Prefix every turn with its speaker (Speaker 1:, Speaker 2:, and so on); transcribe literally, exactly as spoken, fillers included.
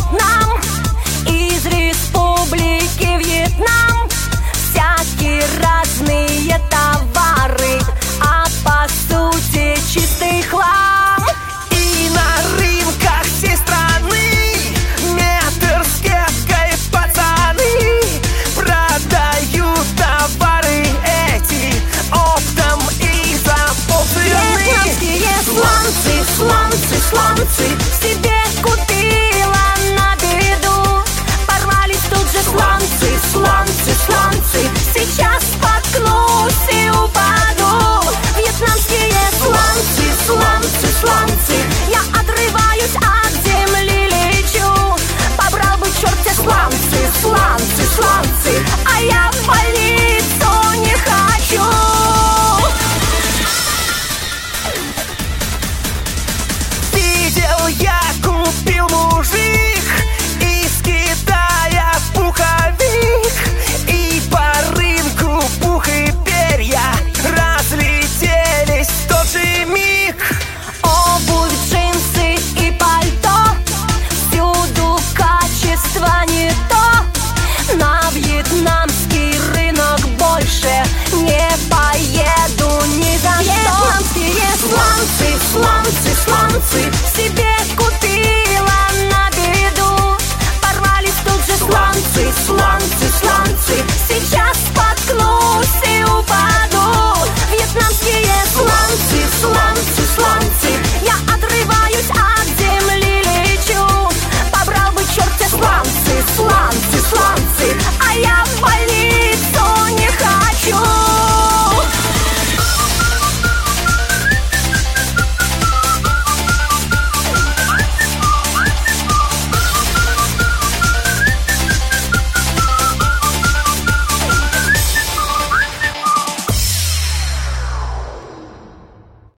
Speaker 1: Вьетнам, из республики Вьетнам всякие разные товары, а по сути чистый хлам.
Speaker 2: И на рынках всей страны метр с кепкой пацаны продают товары эти оптом и за полцены.
Speaker 1: Вьетнамские сланцы, сланцы, сланцы себе купила на беду. Порвались тут же сланцы, сланцы, сланцы. Сейчас споткнусь и упаду. Вьетнамские сланцы, сланцы, сланцы. Я отрываюсь от земли, лечу. Побрал бы черт те сланцы, сланцы, сланцы. А я в больницу не хочу.
Speaker 2: Видел я, купил мужик из Китая пуховик, и по рынку пух и перья разлетелись в тот же миг.
Speaker 1: Обувь, джинсы и пальто, всюду качество не то. На вьетнамский рынок больше не поеду ни за что. Вьетнамские сланцы, сланцы, сланцы себе